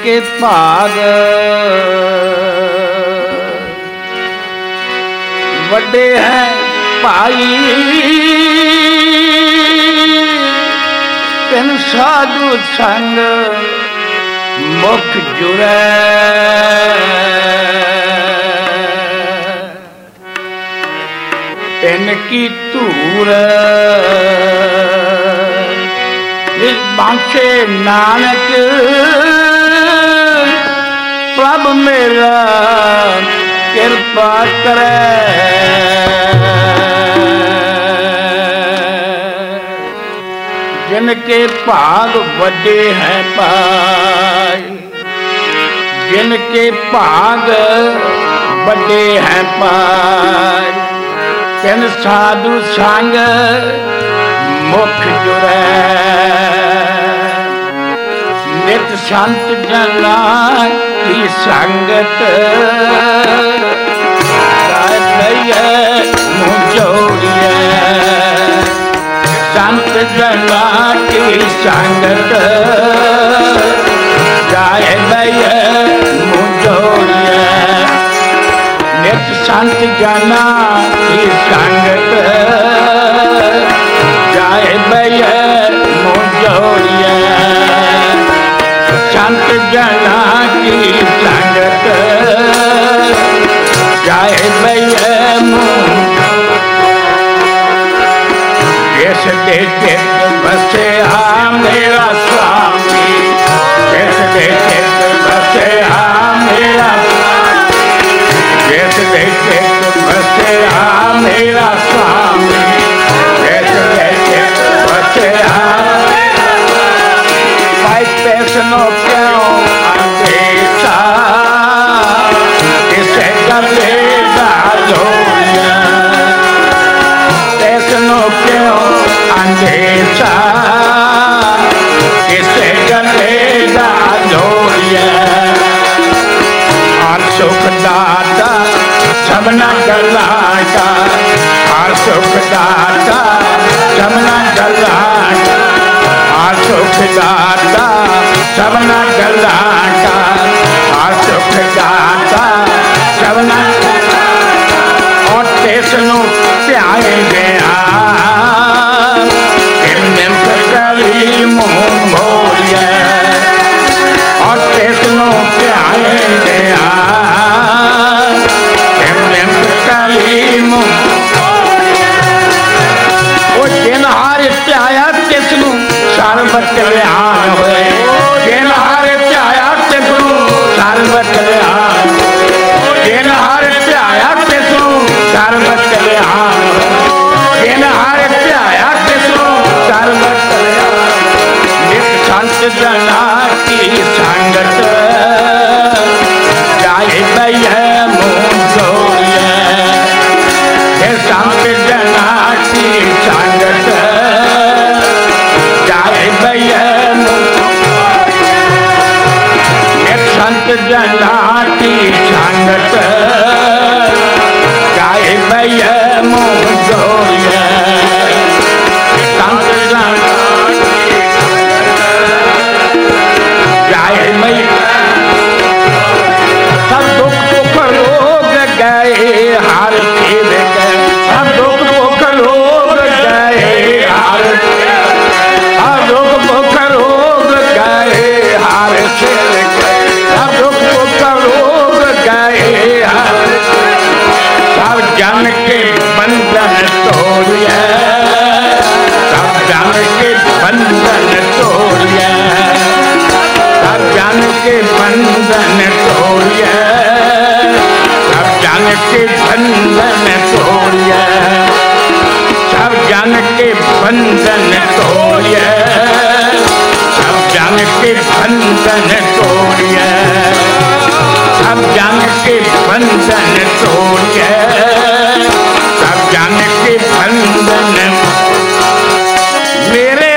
जिनके भाग बड़े हैं भाई तिन साधु संग मुख जुड़े तिनकी धूर इस बांसे नानक प्रभ मेरा कृपा करे जिनके भाग बड़े हैं पाई जिनके भाग बड़े हैं पाई तिन साधु संग मुख जुड़े नित संत जना की संगत मुँह जोड़िए संत जना की संगत जाए भैया मुँह जोड़िए नित संत जना की संगत जाए भैया मुँह जोड़िए संत जना की संगत जाए भैया जिस दे चित बसे मेरा स्वामी जिस दे चित बसे मेरा जिस दे चित बसे मेरा स्वामी जिस दे चित बसे भाई पैसनो क्यों अंदेशा इसे गले डालोया पैसनो क्यों अंदेशा इसे गले डालोया हर सुख दाता सबना गलाटा हर सुख दाता सबना गलाटा हर सुख दाता सबना गलाटा हर सुख दाता सबना और तेसनो प्यारे गया करी मुँह बोलिए और तेसनो प्यारे गया करी मुँह वो जिन हार प्याया तेसनो सर्वत कल्याण होए जिन हार प्याया तेसनो सर्वत कल्याण जिन हार प्याया तेसनो सर्वत कल्याण जिन हार प्याया तेसनो सर्वत कल्याण नित संत जना की संगत जाए भैया मुँह जोड़िए संत जना की संगत जाए भैया संत जना की संगत जाए भैया मुँह जोड़िए संत जना जाए भैया सब दुख दुख रोग गए हार खेल गए सब दुख दुख रोग गए हार दुख रोग गए हार खेल गए सब दुख दुख रोग गए हार सब जन के बंधन तोड़िए सब जन के बंधन तोड़िए सब जन के बंधन तोड़िए सब जन के बंधन तोड़िए सब जन के बंधन तोड़िए सब जन के बंधन तोड़िए सब जन के बंधन तोड़िए सब जन के बंधन मेरे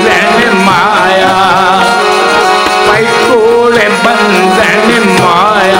बंधन माया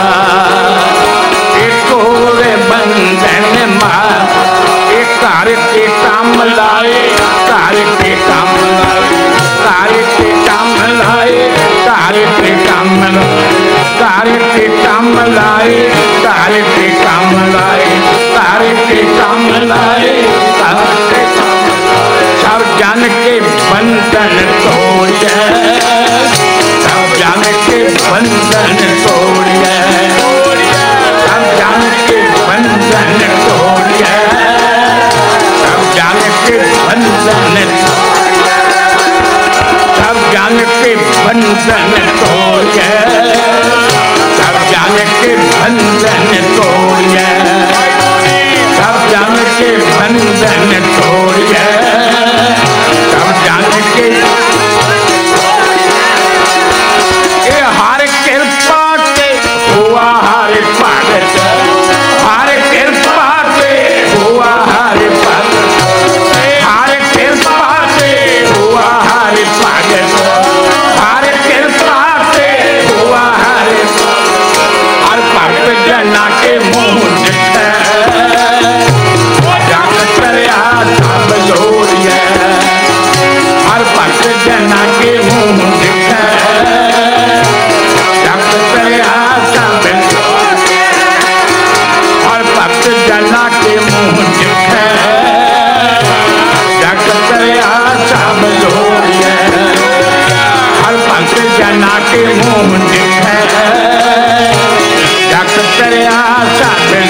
करया साधन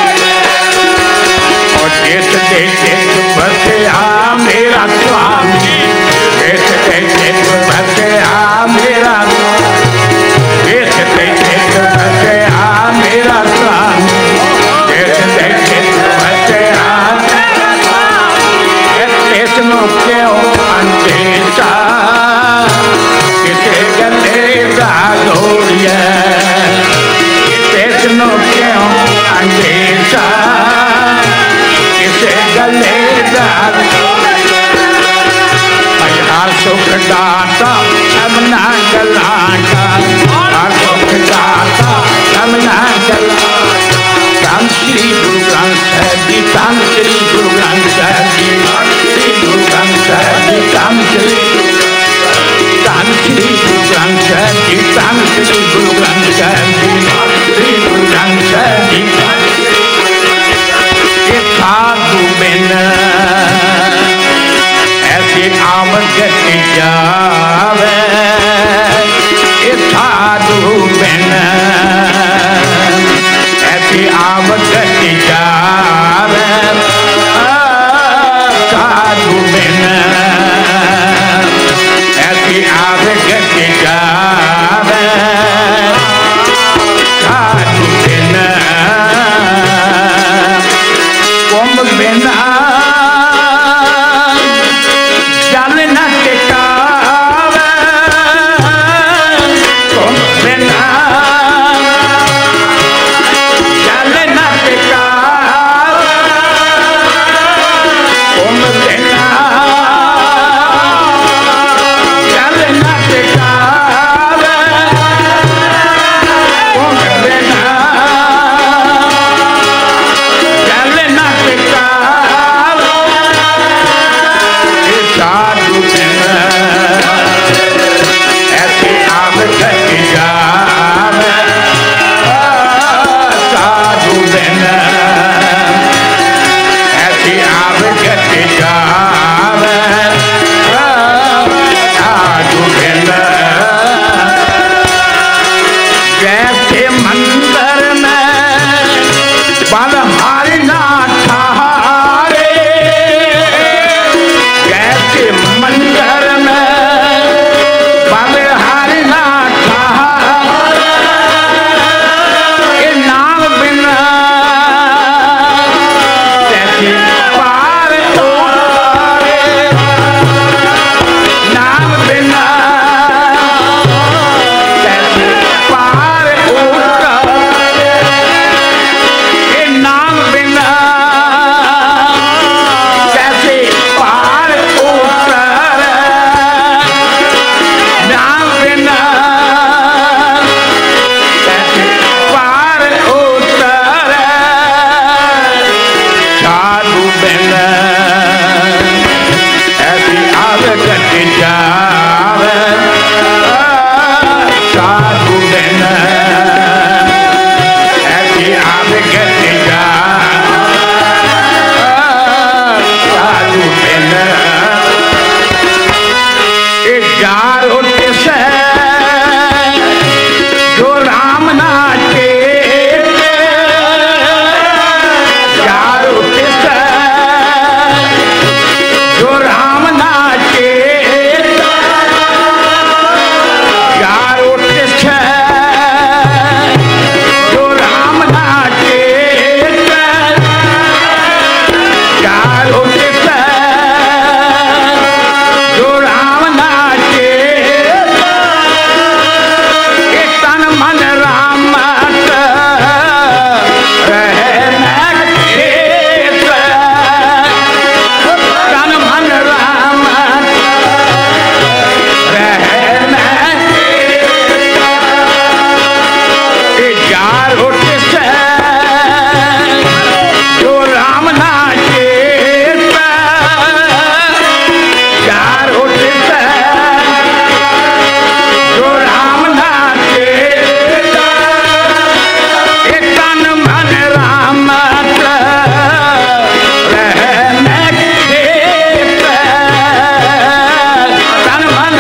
और देश दे देश बसया मेरा स्वामी देश दे देश बसया मेरा देश दे देश बसया मेरा स्वामी देश दे देश बसया देश नो क्यों अंदेशा किसे गले दा दौड़िया देश नो क्यों अंदेशा किसे गले दा हर सुख दाता सबना गलाटा हर सुख दाता सबना गलाटा धन श्री गुरु ग्रंथ साहिब जी धन श्री गुरु ग्रंथ साहिब जी श्री गुरु ग्रंथ साहिब जी धन श्री गुरु ग्रंथ साहिब जी धन श्री गुरु ग्रंथ साहिब जी श्री गुरु ग्रंथ साहिब जी ये साधु बिन ऐसी आमद गति जावे ये साधु बिन ऐसी आमद गति जावे साधु बिन ऐसी आमद गति जावे साधु बिन कुंभ बिना जल न टिकावे कुंभ बिना जल न टिकावे कुंभ बिना जल न टिकावे कुंभ बिना जल न टिकावे साधु बिन ऐसी आमद गति जावे साधु बिन ऐसी आमद गति जावे साधु बिन जैसे मंदिर में बलहारी ना ठहरे जैसे मंदिर में बलहारी ना ठहरे ये नाम बिना जैसे पार उतारे नाम बिना जैसे पार उतारे ये नाम बिना जैसे पार उतारे नाम बिना जैसे पार उतारे साधु बिन ऐसी आमद गति जावे साधु बिन ऐसी आमद गति जावे साधु बिन ये जारो से जो राम नाचे जारो से जो राम नाचे जारो से जो राम नाचे जारो से जो राम नाचे ये तन मन राम रहना खेत तन मन राम रहना ये जार होते से जो राम नाचे जार होते से जो राम नाचे ये तन मन राम रहना खेत तन मन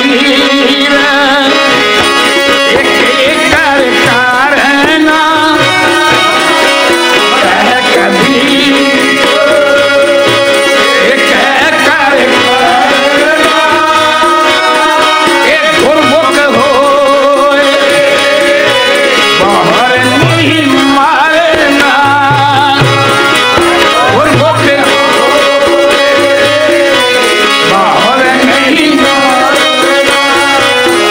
कबीर एक कर करना कबीर एक कर करना एक गुरमुख हो बाहर नहीं मारना गुरमुख बाहर नहीं मारना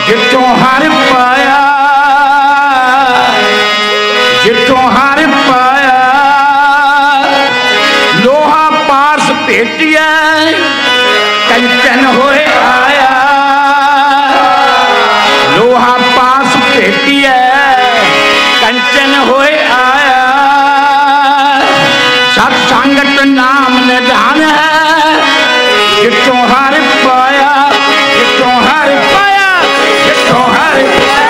जितों हर पाया, जितों हर पाया, लोहा पास भेटिया कंचन होए आया, लोहा पास भेटिया कंचन होए आया। सत्संगत नाम निधान है, जितों हर पाया, जितों हर पाया, जितों हर पाया।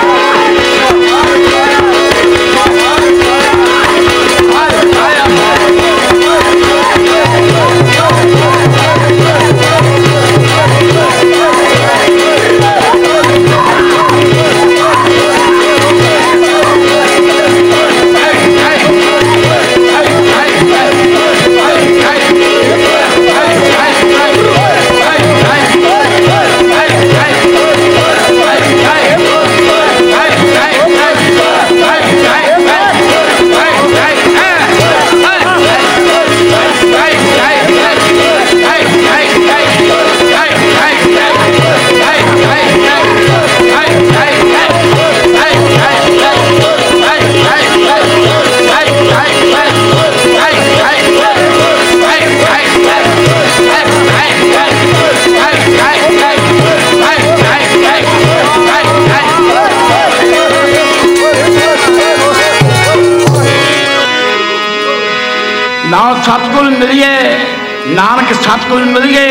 नाम सतगुर मिलिए, नानक सतगुर मिलिए,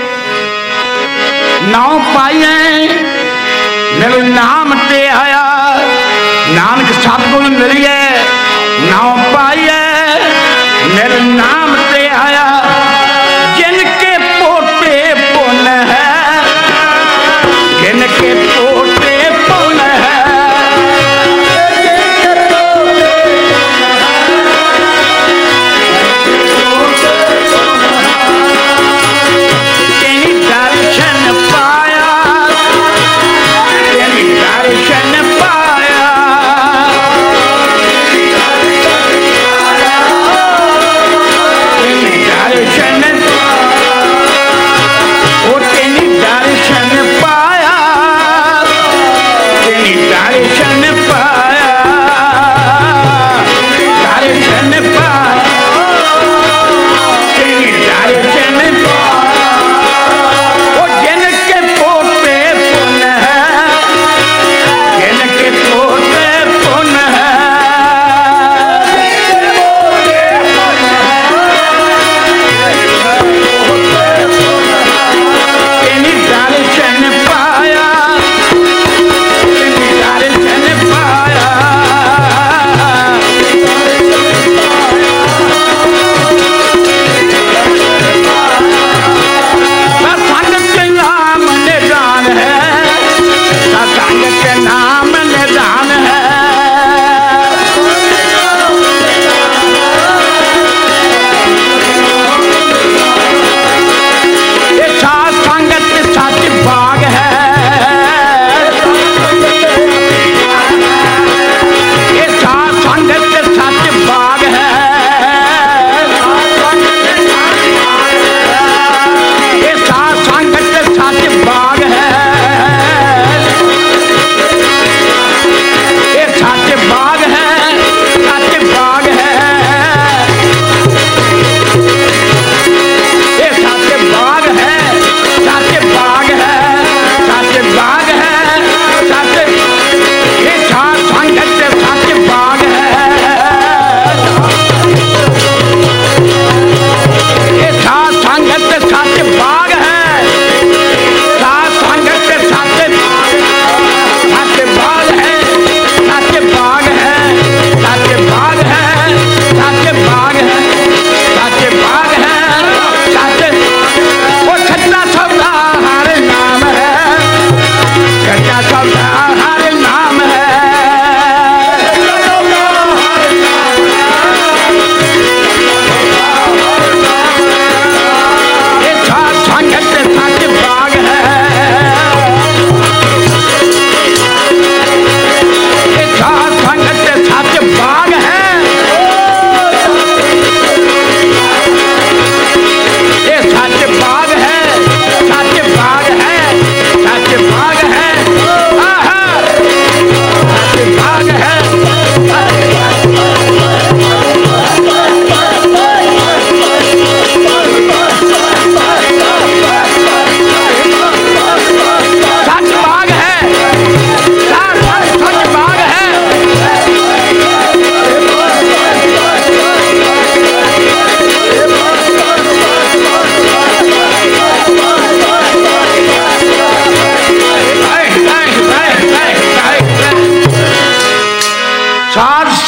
नाम पाइए मेरे नाम ते आया। नानक सतगुर मिलिए, नाम पाइए मेरे नाम ते आया। जिनके पोते पुन है, जिनके पोते पुन है,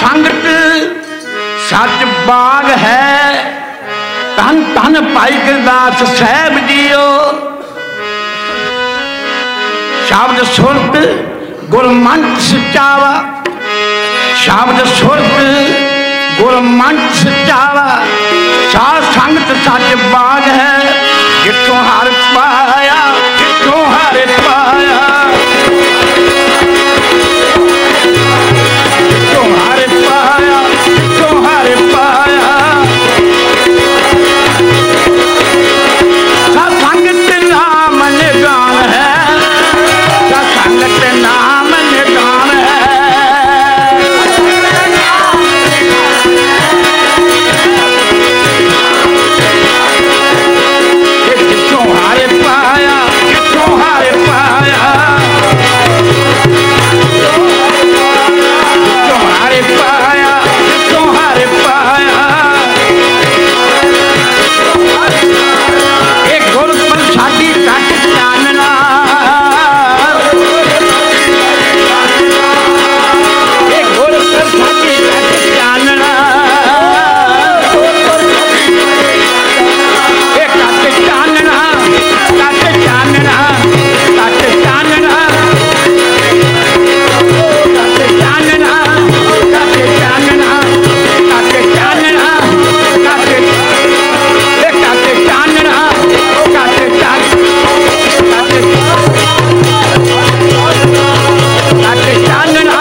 संगत सच बाग है। धन धन भाई गुरदास साहब जीओ। शब्द सुरत गुरमंच सचावा, शब्द सुरत गुरमंच सचावा। साध संगत सच बाग है, जिथों हर पाया जिथों हर पाया, जिथों हर पाया जिथों हर पाया। सत्संगत नाम निदान है, सत्संगत नाम निदान है। जिथों हर पाया जिथों हर पाया, जिथों हर पाया जिथों हर पाया। एक गुर प्रसादी कट चानना, एक गुर प्रसादी कट चानना, एक कट चानना कट चानना कट चानना कट चानना कट चानना कट चानना कट चानना कट चानना।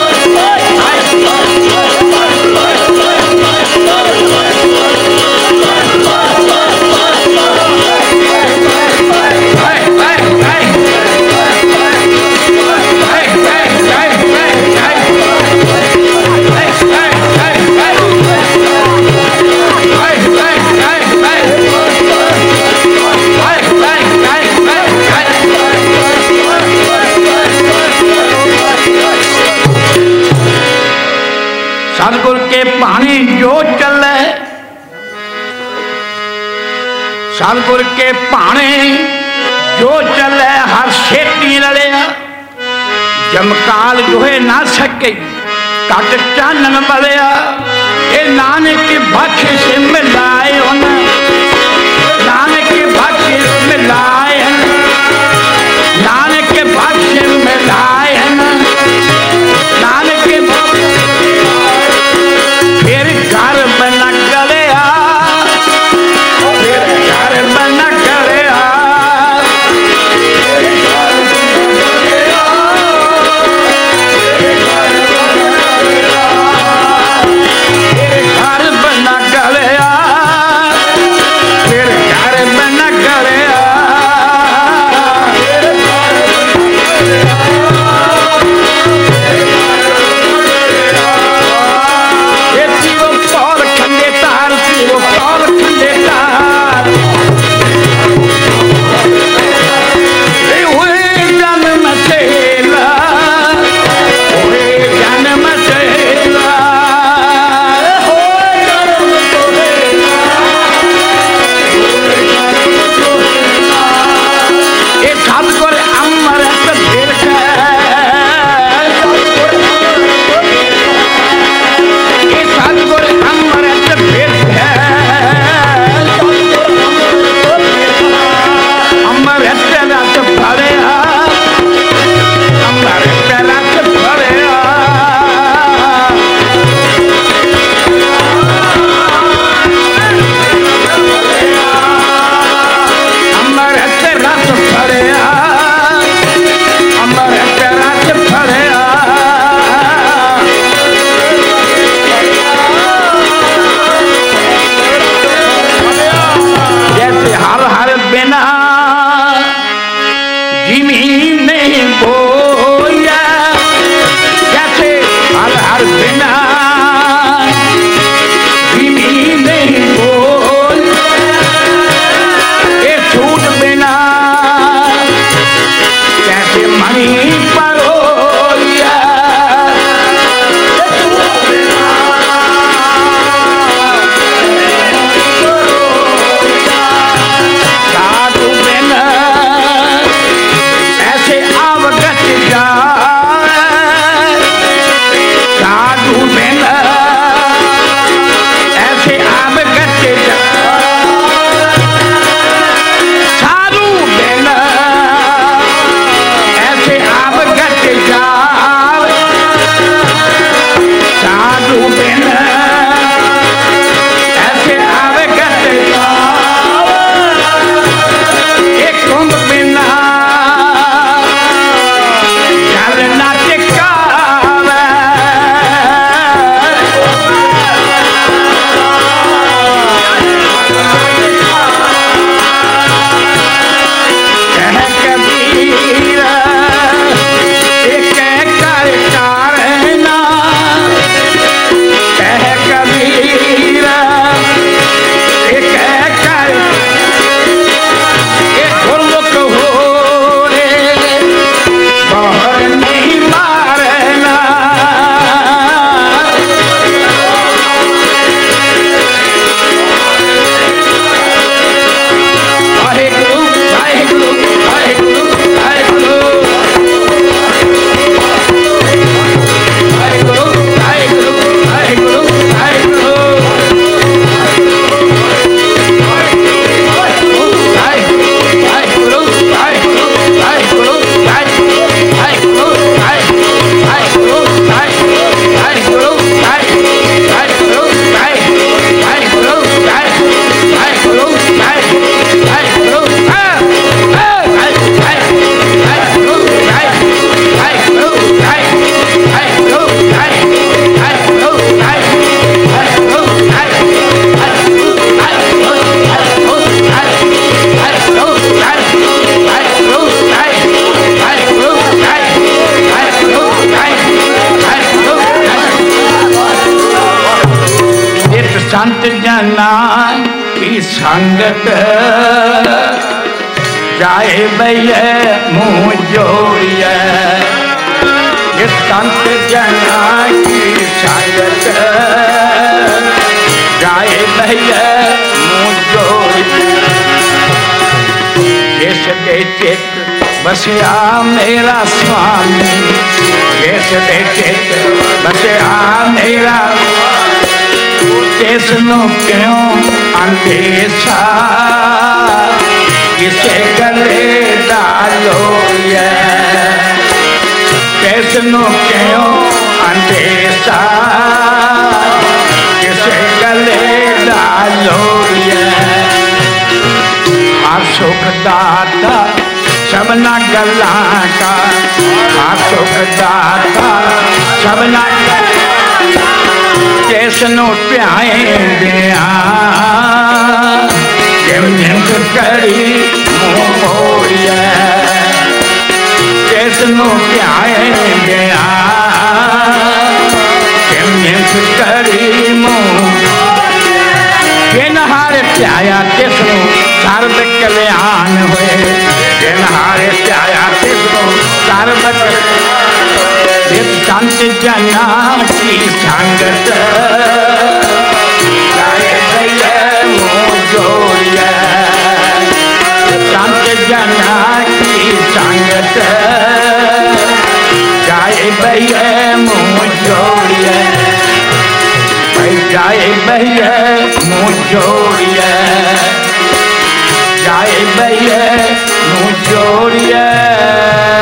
सतगुर के पानी जो चले, सतगुर के पानी जो चले हर छेती रलिया। जमकाल जोहे ना सके कट चानन बलिया। ये नानक बख्श मिलाए उन, नानक बख्श मिलाए, नानक बख्श मिलाए, नानक फिर घर बना गलिया, फिर घर बना गलिया। फिर घर बना गलिया, फिर घर बना गलिया। साधु बिन जना की संगत जाए भैया मुँह जोड़िए ये संत जना की संगत जाए भैया मुँह जोड़िए जिस दे चित बसया मेरा स्वामी जिस दे चित बसया मेरा जिसनु क्यों अंदेशा किसे गले डालो ये जिसनु क्यों अंदेशा किसे गले डालो ये हर सुख दाता सबना गला का हर सुख दाता सबना जिसनु प्याए दिया जिम जिम करी मुँह मोड़िए जिसनु प्याए दिया जिम जिम करी मुँह जिनहारे प्याया तिसनु सर्व कल्याण हुए जिनहारे प्याया तिसनु सर्व संत जना की संगत जाए भैया मुँह जोड़िए संत जना की संगत जाए भैया मुँह जोड़िए जाए भैया मुँह जोड़िए जाए भैया मुँह जोड़िए